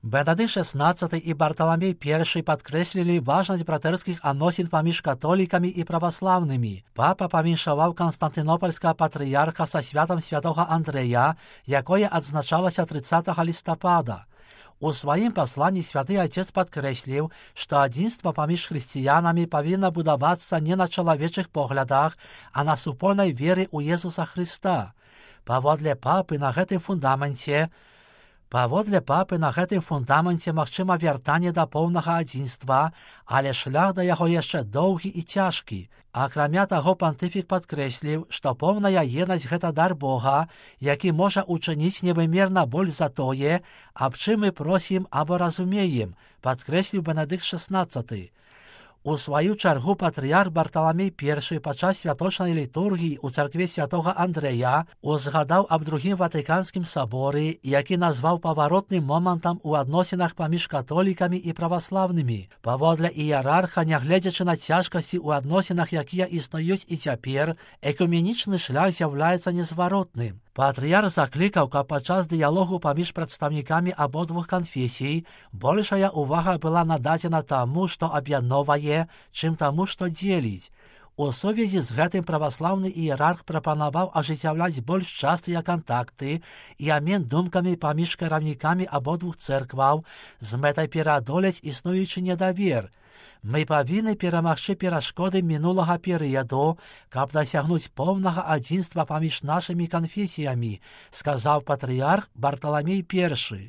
Бенедикт XVI і Бартоломей I підкреслили важність братерських відносин поміж католиками і православними. Папа повіншував Константинопольського патріарха со святом святого Андрея, якое відзначалося 30 листопада. У своїм посланні Святий Отець підкреслив, що единство поміж християнами повинно будуватися не на чоловічих поглядах, а на супольній вірі у Єсуса Христа. Паводле папы на гэтым фундаменце магчыма вяртанне да поўнага адзінства, але шлях да яго яшчэ доўгі і цяжкі. Акрамя таго, пантыфік падкрэсліў, што поўная еднасць гэта дар Бога, які можа учыніць невымерна больш за тое, аб чым мы просім або разумеем, падкрэсліў Бенедикт XVI. У сваю чаргу патрыярх Бартоломей I падчас святочнай літургіі ў царкве святого Андрэя узгадаў аб другім Ватыканскім саборы, які назваў паваротным момантам у адносінах паміж католікамі і праваслаўнымі. Паводле іерарха, нягледзячы на цяжкасці ў адносінах, якія існуюць і цяпер, экуменічны шлях з'яўляецца незваротным. Патрыярх заклікаў, каб падчас дыялогу паміж прадстаўнікамі абодвух канфесій большая увага была нададзена таму, што аб'ядноўвае, чым таму, што дзеліць. У сувязі з гэтым праваслаўны іерарх прапанаваў ажыццяўляць больш частыя кантакты і абмен думкамі паміж кіраўнікамі абодвух цэркваў з мэтай пераадолець існуючы недавер. Мы павінны перамагчы перашкоды мінулага перыяду, каб дасягнуць поўнага адзінства паміж нашымі канфесіямі, сказаў патрыярх Бартоломей I.